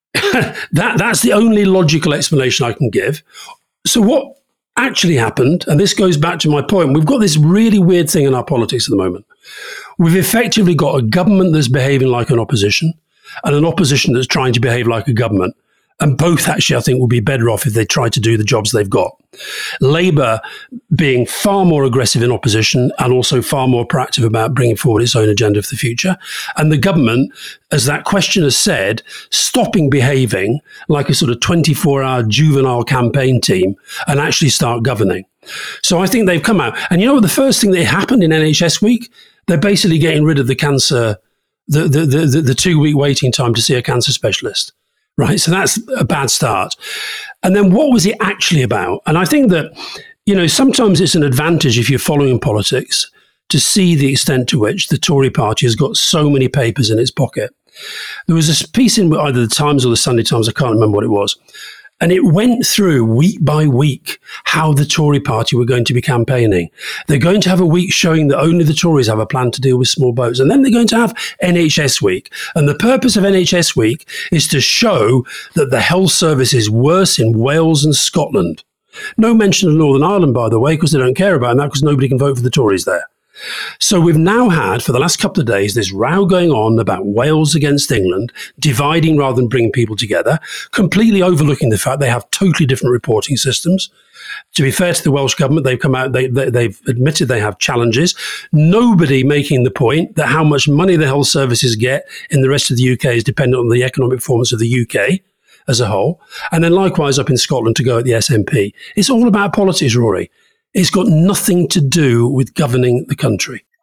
that's the only logical explanation I can give. So what actually happened, and this goes back to my point, we've got this really weird thing in our politics at the moment. We've effectively got a government that's behaving like an opposition and an opposition that's trying to behave like a government. And both actually, I think, will be better off if they try to do the jobs they've got. Labour being far more aggressive in opposition and also far more proactive about bringing forward its own agenda for the future. And the government, as that question has said, stopping behaving like a sort of 24-hour juvenile campaign team and actually start governing. So I think they've come out. And you know what? The first thing that happened in NHS Week, they're basically getting rid of the cancer, the 2-week waiting time to see a cancer specialist. Right. So that's a bad start. And then what was it actually about? And I think that, sometimes it's an advantage if you're following politics to see the extent to which the Tory party has got so many papers in its pocket. There was this piece in either the Times or the Sunday Times, I can't remember what it was. And it went through week by week how the Tory party were going to be campaigning. They're going to have a week showing that only the Tories have a plan to deal with small boats. And then they're going to have NHS Week. And the purpose of NHS Week is to show that the health service is worse in Wales and Scotland. No mention of Northern Ireland, by the way, because they don't care about that because nobody can vote for the Tories there. So we've now had, for the last couple of days, this row going on about Wales against England, dividing rather than bringing people together, completely overlooking the fact they have totally different reporting systems. To be fair to the Welsh government, they've come out, they've admitted they have challenges. Nobody making the point that how much money the health services get in the rest of the UK is dependent on the economic performance of the UK as a whole. And then likewise up in Scotland to go at the SNP. It's all about politics, Rory. It's got nothing to do with governing the country.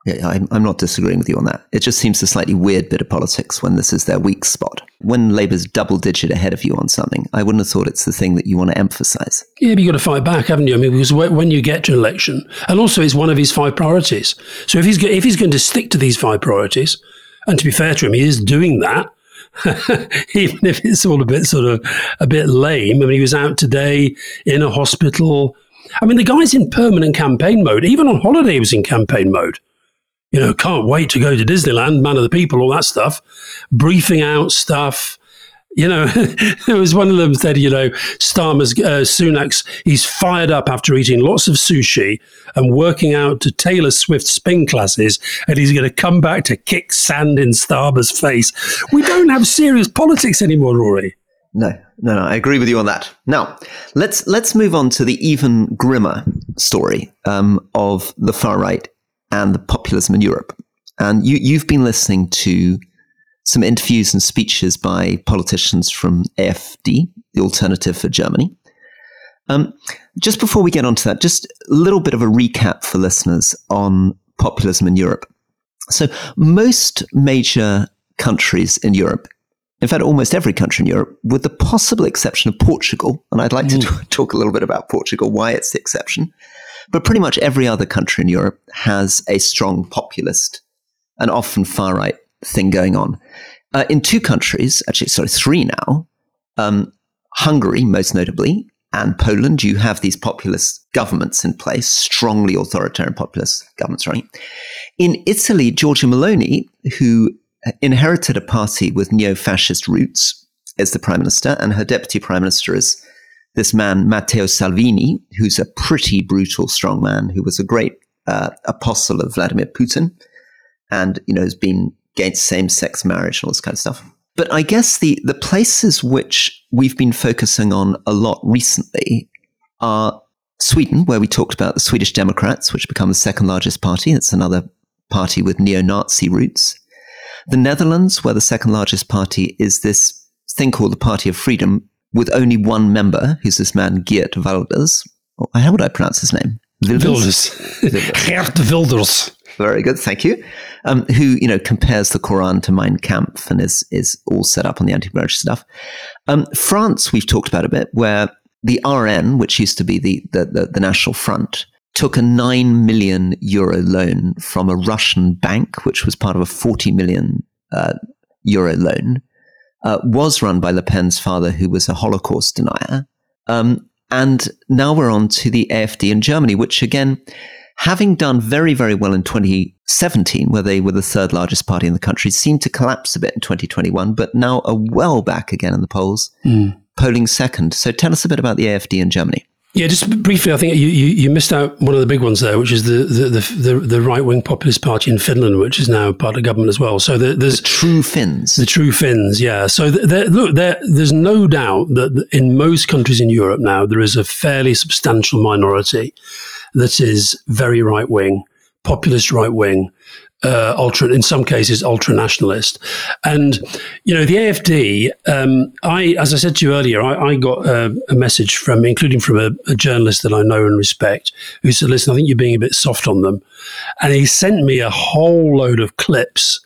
Yeah, I'm not disagreeing with you on that. It just seems a slightly weird bit of politics when this is their weak spot. When Labour's double-digit ahead of you on something, I wouldn't have thought it's the thing that you want to emphasise. Yeah, but you've got to fight back, haven't you? I mean, because when you get to an election, and also it's one of his 5 priorities. So if he's going to stick to these 5 priorities, and to be fair to him, he is doing that, even if it's all a bit lame. I mean, he was out today in a hospital. I mean, the guy's in permanent campaign mode. Even on holiday, he was in campaign mode. You know, can't wait to go to Disneyland, man of the people, all that stuff, briefing out stuff. You know, there was one of them said, you know, Sunak's, he's fired up after eating lots of sushi and working out to Taylor Swift spin classes, and he's going to come back to kick sand in Starmer's face. We don't have serious politics anymore, Rory. No, I agree with you on that. Now, let's move on to the even grimmer story of the far right and the populism in Europe. And you've been listening to some interviews and speeches by politicians from AfD, the Alternative for Germany. Just before we get onto that, just a little bit of a recap for listeners on populism in Europe. So most major countries in Europe, in fact, almost every country in Europe, with the possible exception of Portugal, and I'd like to talk a little bit about Portugal, why it's the exception, but pretty much every other country in Europe has a strong populist and often far-right thing going on. In 2 countries, actually, 3 now, Hungary, most notably, and Poland, you have these populist governments in place, strongly authoritarian populist governments running. In Italy, Giorgia Meloni, who inherited a party with neo-fascist roots, is the prime minister, and her deputy prime minister is this man, Matteo Salvini, who's a pretty brutal strong man, who was a great apostle of Vladimir Putin, and, you know, has been against same-sex marriage and all this kind of stuff. But I guess the places which we've been focusing on a lot recently are Sweden, where we talked about the Swedish Democrats, which become the 2nd largest party. It's another party with neo-Nazi roots. The Netherlands, where the 2nd largest party is this thing called the Party of Freedom, with only 1 member, who's this man, Geert Wilders. How would I pronounce his name? Wilders. Geert Wilders. Very good, thank you. Who, you know, compares the Quran to Mein Kampf and is all set up on the anti-marriage stuff. France, we've talked about a bit, where the RN, which used to be the National Front, took a €9 million loan from a Russian bank, which was part of a €40 million loan. Was run by Le Pen's father, who was a Holocaust denier. And now we're on to the AfD in Germany, which again, having done very, very well in 2017, where they were the 3rd largest party in the country, seemed to collapse a bit in 2021, but now are well back again in the polls, polling 2nd. So tell us a bit about the AfD in Germany. Yeah, just briefly, I think you missed out one of the big ones there, which is the right-wing populist party in Finland, which is now part of government as well. So there's the True Finns. The True Finns, yeah. So there's no doubt that in most countries in Europe now, there is a fairly substantial minority that is very right-wing, populist right-wing, in some cases, ultra-nationalist. And, you know, the AfD, as I said to you earlier, I got a message including from a journalist that I know and respect, who said, listen, I think you're being a bit soft on them. And he sent me a whole load of clips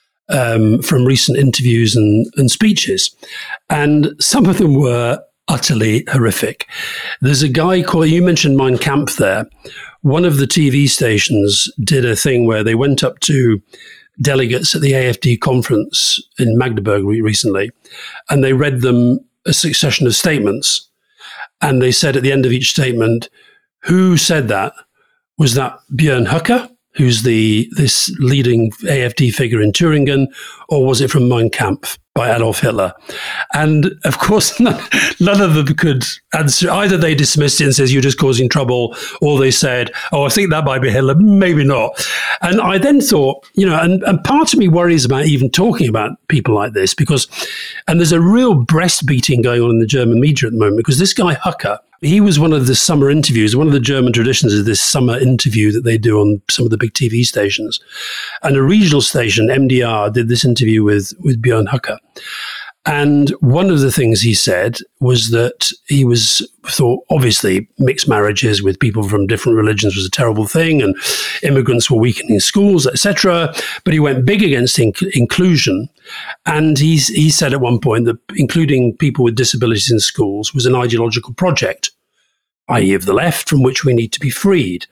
from recent interviews and speeches. And some of them were utterly horrific. There's a guy called, you mentioned Mein Kampf there. One of the TV stations did a thing where they went up to delegates at the AfD conference in Magdeburg recently, and they read them a succession of statements. And they said at the end of each statement, who said that? Was that Björn Höcke, who's this leading AfD figure in Thüringen, or was it from Mein Kampf by Adolf Hitler? And of course, none of them could answer. Either they dismissed it and says, you're just causing trouble, or they said, oh, I think that might be Hitler, maybe not. And I then thought, you know, and part of me worries about even talking about people like this and there's a real breast beating going on in the German media at the moment, because this guy Höcke, he was one of the summer interviews. One of the German traditions is this summer interview that they do on some of the big TV stations. And a regional station, MDR, did this interview with Björn Höcke. And one of the things he said was that he thought, obviously, mixed marriages with people from different religions was a terrible thing, and immigrants were weakening schools, etc. But he went big against inclusion. And he said at one point that including people with disabilities in schools was an ideological project, i.e. of the left, from which we need to be freed.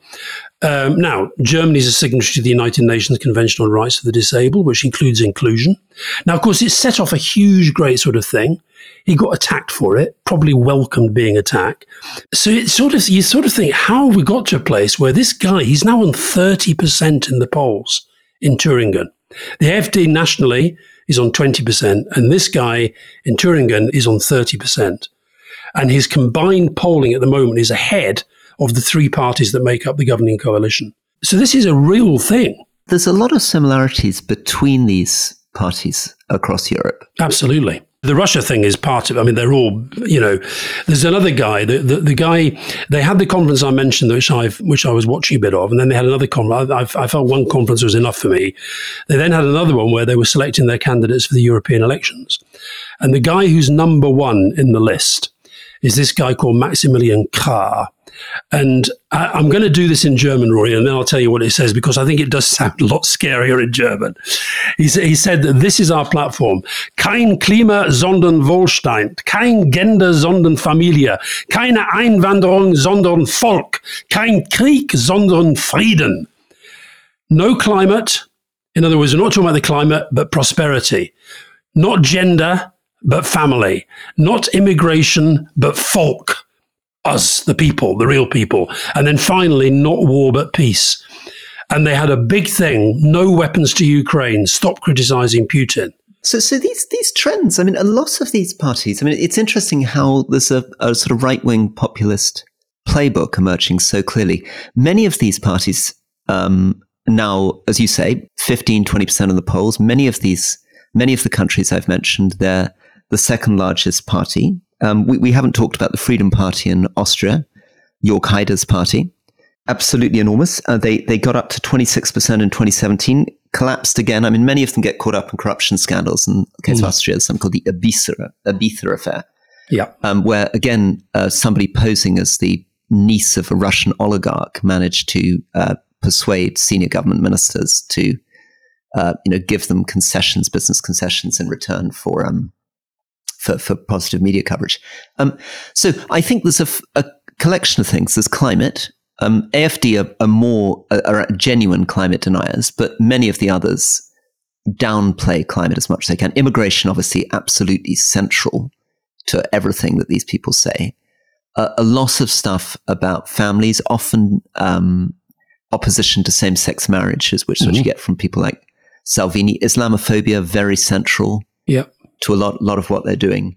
Now, Germany is a signatory to the United Nations Convention on Rights of the Disabled, which includes inclusion. Now, of course, it set off a huge, great sort of thing. He got attacked for it, probably welcomed being attacked. So you sort of think, how have we got to a place where this guy, he's now on 30% in the polls in Thuringen. The AfD nationally is on 20%, and this guy in Thuringen is on 30%. And his combined polling at the moment is ahead of the three parties that make up the governing coalition. So this is a real thing. There's a lot of similarities between these parties across Europe. Absolutely. The Russia thing is part of it. I mean, they're all, there's another guy, the guy, they had the conference I mentioned, which I was watching a bit of, and then they had another conference. I felt one conference was enough for me. They then had another one where they were selecting their candidates for the European elections. And the guy who's number one in the list is this guy called Maximilian Krah. And I'm going to do this in German, Rory, and then I'll tell you what it says, because I think it does sound a lot scarier in German. He said that this is our platform. Kein Klima, sondern Wohlstand. Kein Gender, sondern Familie. Keine Einwanderung, sondern Volk. Kein Krieg, sondern Frieden. No climate. In other words, we're not talking about the climate, but prosperity. Not gender, but family. Not immigration, but folk. Us, the people, the real people. And then finally, not war, but peace. And they had a big thing, no weapons to Ukraine, stop criticizing Putin. So these trends, I mean, a lot of these parties, I mean, it's interesting how there's a sort of right-wing populist playbook emerging so clearly. Many of these parties now, as you say, 15, 20% of the polls, many of the countries I've mentioned, they're the second largest party. We haven't talked about the Freedom Party in Austria, Jörg Haider's party. Absolutely enormous. They got up to 26% in 2017, collapsed again. I mean, many of them get caught up in corruption scandals. In the case of Austria, there's something called the Ibiza affair. Yeah. Where, again, somebody posing as the niece of a Russian oligarch managed to persuade senior government ministers to give them concessions, business concessions in return for positive media coverage. So I think there's a collection of things. There's climate. AfD are genuine climate deniers, but many of the others downplay climate as much as they can. Immigration, obviously, absolutely central to everything that these people say. A lot of stuff about families, often opposition to same-sex marriages, which is what you get from people like Salvini. Islamophobia, very central. Yeah. To a lot of what they're doing.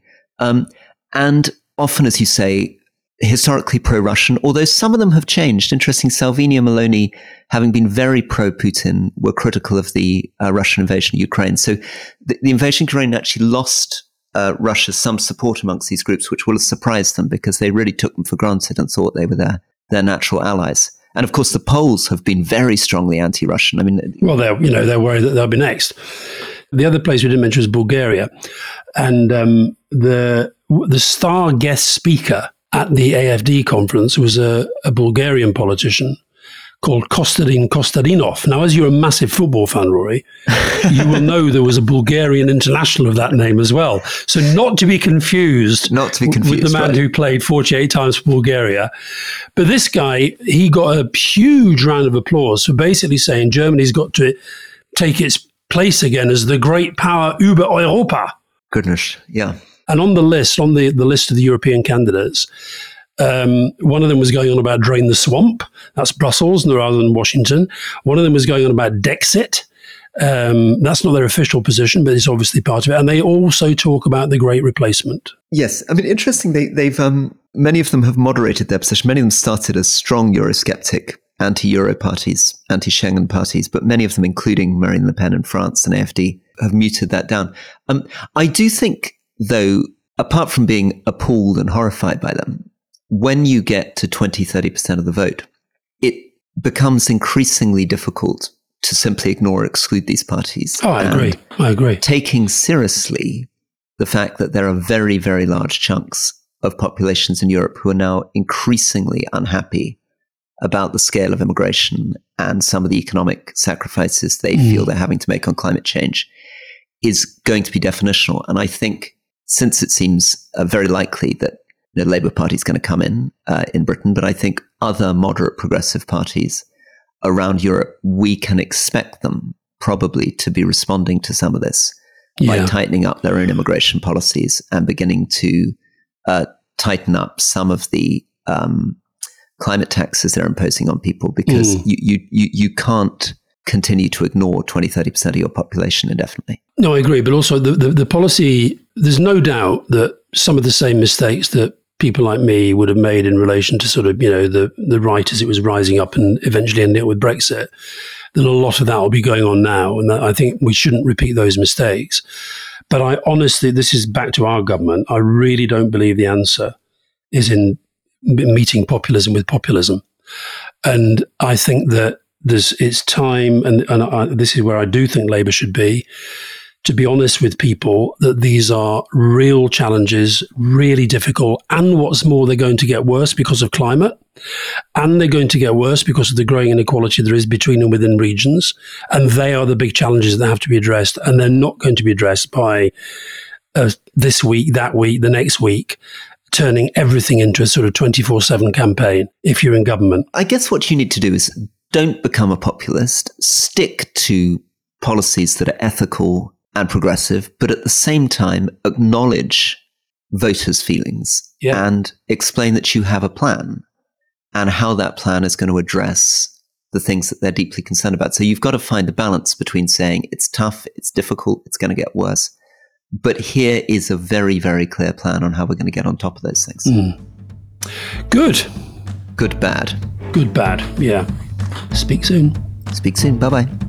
And often, as you say, historically pro-Russian, although some of them have changed. Interesting, Salvini and Meloni, having been very pro-Putin, were critical of the Russian invasion of Ukraine. So the invasion of Ukraine actually lost Russia some support amongst these groups, which will have surprised them because they really took them for granted and thought they were their natural allies. And of course, the Poles have been very strongly anti-Russian. I mean, well, they're worried that they'll be next. The other place we didn't mention was Bulgaria, and the star guest speaker at the AfD conference was a Bulgarian politician called Kostadin Kostadinov. Now, as you're a massive football fan, Rory, you will know there was a Bulgarian international of that name as well. So not to be confused with the man who played 48 times for Bulgaria. But this guy, he got a huge round of applause for basically saying Germany's got to take its place again as the great power über Europa. Goodness, yeah. And on the list of the European candidates, one of them was going on about drain the swamp. That's Brussels rather than Washington. One of them was going on about Dexit. That's not their official position, but it's obviously part of it. And they also talk about the great replacement. Yes. I mean, interesting. They've many of them have moderated their position. Many of them started as strong Eurosceptic anti-Euro parties, anti-Schengen parties, but many of them, including Marine Le Pen in France and AfD, have muted that down. I do think, though, apart from being appalled and horrified by them, when you get to 20, 30% of the vote, it becomes increasingly difficult to simply ignore or exclude these parties. Oh, I agree. Taking seriously the fact that there are very, very large chunks of populations in Europe who are now increasingly unhappy about the scale of immigration and some of the economic sacrifices they feel they're having to make on climate change is going to be definitional. And I think, since it seems very likely that the Labour Party is going to come in Britain, but I think other moderate progressive parties around Europe, we can expect them probably to be responding to some of this by tightening up their own immigration policies and beginning to tighten up some of the climate taxes they're imposing on people, because you can't continue to ignore 20-30% of your population indefinitely. No, I agree. But also the policy, there's no doubt that some of the same mistakes that people like me would have made in relation to sort of, the right as it was rising up and eventually ending up with Brexit, then a lot of that will be going on now. And I think we shouldn't repeat those mistakes. But I honestly, this is back to our government. I really don't believe the answer is in meeting populism with populism. And I think that it's time, and this is where I do think Labour should be, to be honest with people that these are real challenges, really difficult, and what's more, they're going to get worse because of climate, and they're going to get worse because of the growing inequality there is between and within regions, and they are the big challenges that have to be addressed, and they're not going to be addressed by this week, that week, the next week, turning everything into a sort of 24/7 campaign if you're in government. I guess what you need to do is don't become a populist, stick to policies that are ethical and progressive, but at the same time acknowledge voters' feelings and explain that you have a plan and how that plan is going to address the things that they're deeply concerned about. So you've got to find the balance between saying it's tough, it's difficult, it's going to get worse, but here is a very, very clear plan on how we're going to get on top of those things. Good. Good, bad. Good, bad. Yeah. Speak soon. Speak soon. Bye-bye.